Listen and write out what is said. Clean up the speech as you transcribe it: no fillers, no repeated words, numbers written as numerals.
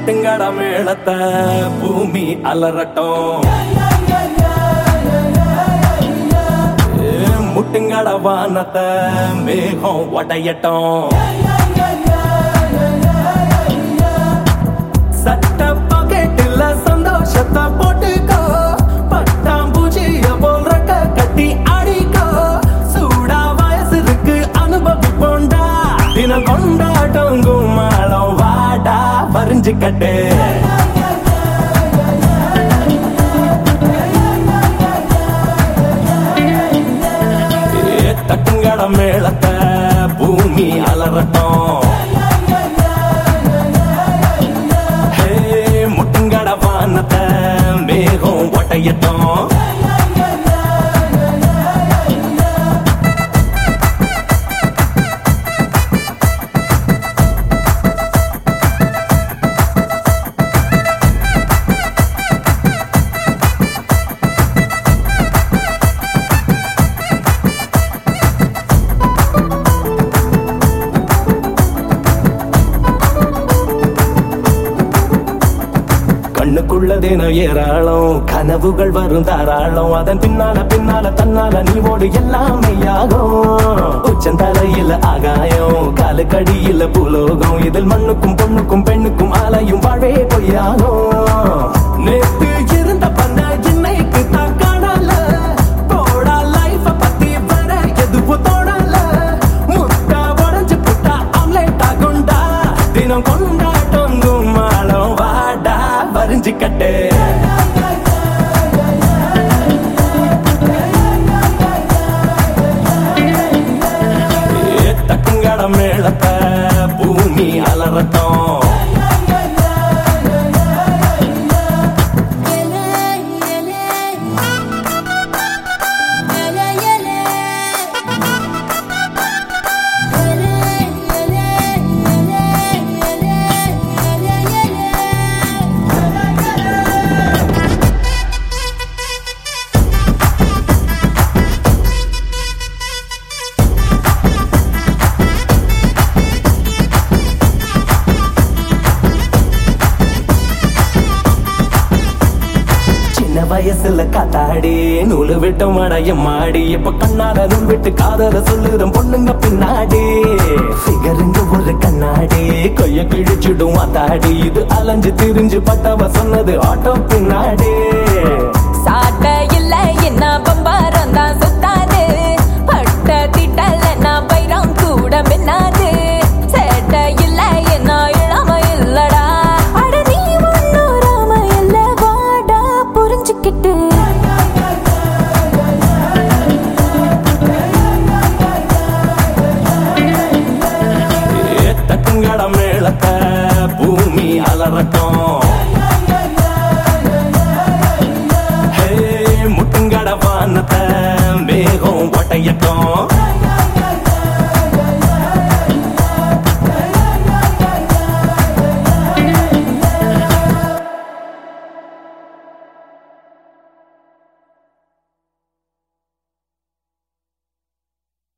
தட்டுங்கட மேளத்தை பூமி அலறட்டும். முட்டுங்கட வானத்தை மேகம் உடையட்டும். சட்ட பாக்கெட்டில் சந்தோஷத்தை போட்டுக்கோ. பட்டாம்பூச்சிய போல் ரெக்க கட்டி அடிக்கோ. சூடா வயசு இருக்கு அனுபவிப்போண்டா. தினம் கொண்டாட்டம் கும்மாளம் வாடா வரிஞ்சுக்கட்டு. தட்டுங்கட மேளத்தை பூமி அலறட்டும். முட்டுங்கட வானத்தை மேகம் ஒட்டையட்டும். கண்ணுக்குள்ளதேன ஏராளம் கனவுகள் வரும் தாராளம். அதன் பின்னால தன்னால நீ ஓடு எல்லாமே ஆகும். உச்சந்தலையில் ஆகாயம் காலுக்கடியில் பூலோகம். இதில் மண்ணுக்கும் பொண்ணுக்கும் பெண்ணுக்கும் ஆலையும் வாழவே பொய்யாகும். நேற்று இருந்த பண்ண இன்னைக்கு தான் காணல. போடா லைஃப பத்தி வர எதுவும் தோணல. முட்டா உடஞ்சு புட்டா ஆம்லேட் ஆகுண்டா. தினம் கொண்டாட்டம் கும்மாளம் வாடா வரிஞ்சுக்கட்டு. தட்டுங்கட மேளத்தை பூமி அலறட்டும். வயசுல காத்தாடி நூலு விட்டு மடையம் மாடி. இப்ப கண்ணால நூல் விட்டு காதல சொல்லுறோம் பொண்ணுங்க பின்னாடி. ஃபிகருங்க ஒரு கண்ணாடி கொய்ய கிழிச்சிடும் வாத்தாடி. இது அலைஞ்சு திரிஞ்சு பட்டவ சொன்னது ஆட்டோ பின்னாடி. சாட்ட இல்ல என்ன பம்பாரம் தான் சுத்தாது. பட்ட திட்டல நான் பைரம் கூட மின்னாது. சேட்ட இல்ல என்ன இளம இல்லடா. அட நீ ஒன்னும் ராம இல்ல வாடா புரிஞ்சுக்கிட்டு. தட்டுங்கட மேளத்தை பூமி அலறட்டும். முட்டுங்கட வானத்தை மேகம் ஒட்டையட்டும்.